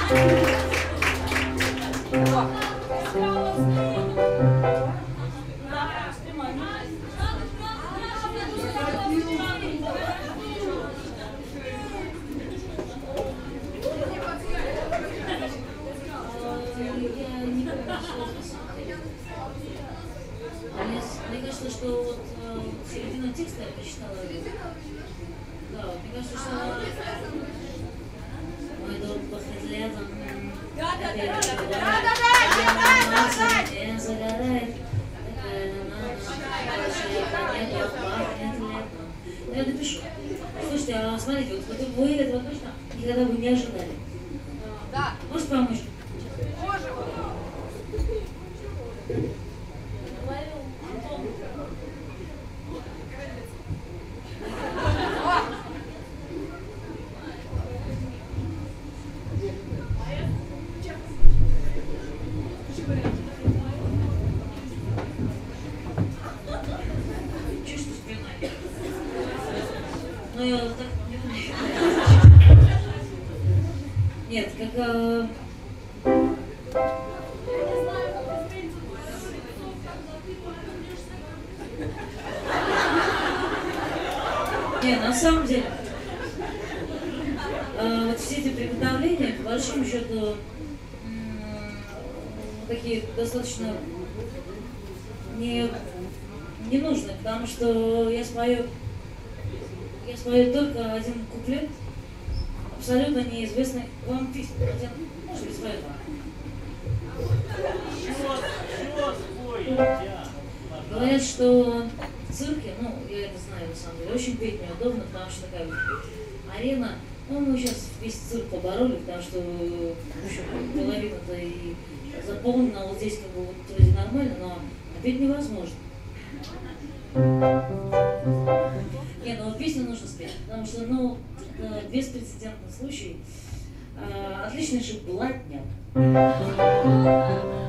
Мне кажется, что вот середина текста я прочитала. Да, мне кажется, что мой дом пахнет летом. Загорает. Я напишу. Слушайте, а смотрите, вот вы этого точно никогда бы не ожидали. Да. Может помочь? Можем. Чувствую спиной. Но я так не умею. Нет, как... Не, на самом деле, вот все эти приготовления, по большому счету, такие достаточно не нужны, потому что я спою только один куплет, абсолютно неизвестный вам песню. Хотя, может быть, спою вам. Говорят, что в цирке, ну, я это знаю на самом деле, очень петь неудобно, потому что такая арена, ну, мы сейчас весь цирк побороли, потому что еще половина-то и заполнена, вот здесь как бы вот вроде нормально, но петь невозможно. Не, ну песню нужно спеть, потому что, ну, это беспрецедентный случай. Отличный же блатняк.